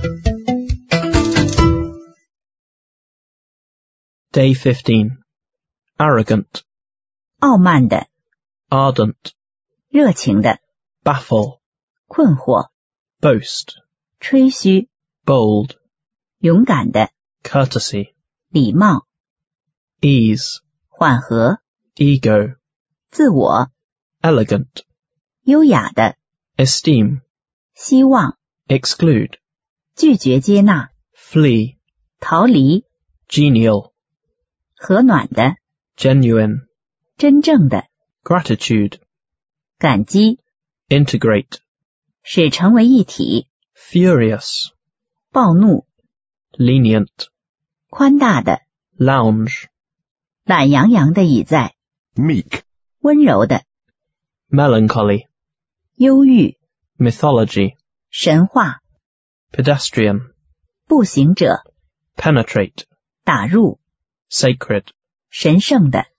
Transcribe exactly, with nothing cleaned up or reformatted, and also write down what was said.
Day fifteen. Arrogant. 傲慢的， Ardent. 热情的， Baffle. 困惑， Boast. 吹嘘， Bold. 勇敢的， Courtesy. 礼貌， Ease. 缓和， Ego. 自我， Elegant. 优雅的， Esteem. 希望， Exclude. 拒绝接纳， Flee. 逃离， Genial. 和暖的， Genuine. 真正的， Gratitude. 感激， Integrate. 使成为一体， Furious. 暴怒， Lenient. 宽大的， Lounge. 懒洋洋的倚在， meek, 温柔的， Melancholy. 忧郁， Mythology. 神话， Pedestrian. 步行者， Penetrate. 打入， Sacred. 神圣的。